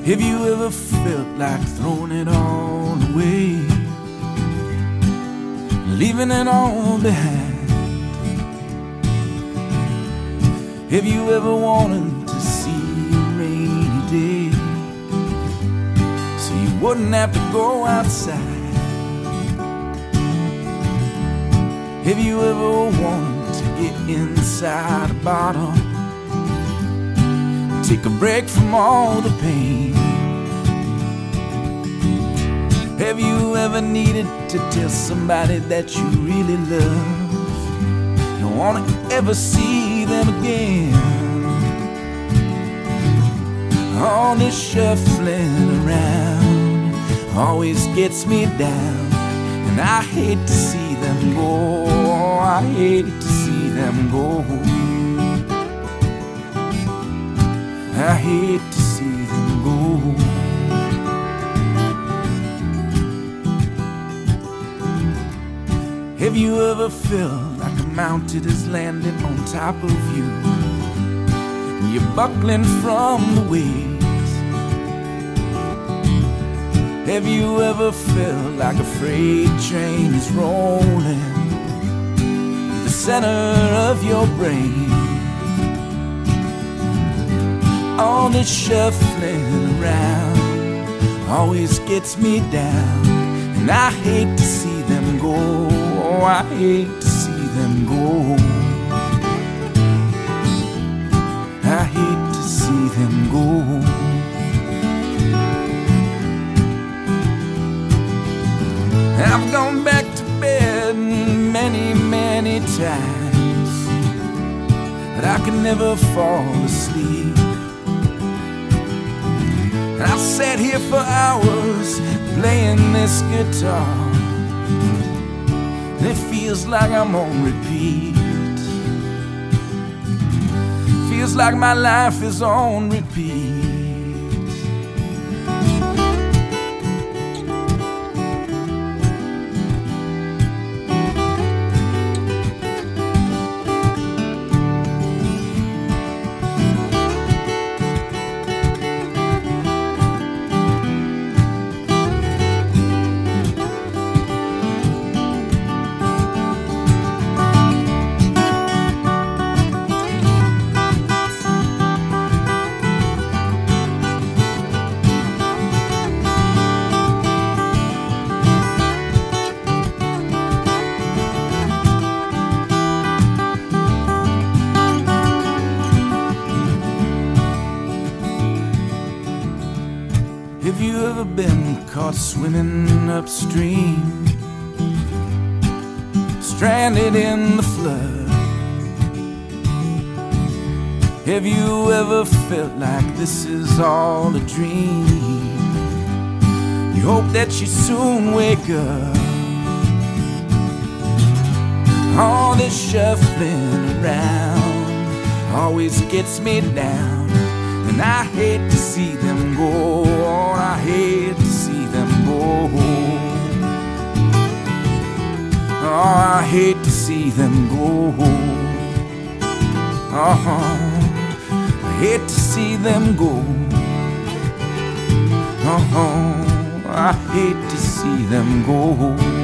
Have you ever felt like throwing it all away, leaving it all behind? Have you ever wanted to see a rainy day so you wouldn't have to go outside? Have you ever wanted to get inside a bottle, take a break from all the pain? Have you ever needed to tell somebody that you really love, don't want to ever see them again? All this shuffling around always gets me down, and I hate to see them go. I hate to see them go. I hate to see them go. Have you ever felt like a mountain is landing on top of you, and you're buckling from the waves? Have you ever felt like a freight train is rolling through the center of your brain? All this shuffling around always gets me down, and I hate to see them go. I hate to see them go. I hate to see them go. I've gone back to bed many, many times, but I can never fall asleep. I've sat here for hours playing this guitar, and it feels like I'm on repeat. Feels like my life is on repeat. Have you ever been caught swimming upstream, stranded in the flood? Have you ever felt like this is all a dream? You hope that you soon wake up. All this shuffling around always gets me down, and I hate to see them go. I hate to see them go. Oh, I hate to see them go. Oh, I hate to see them go. Oh, I hate to see them go.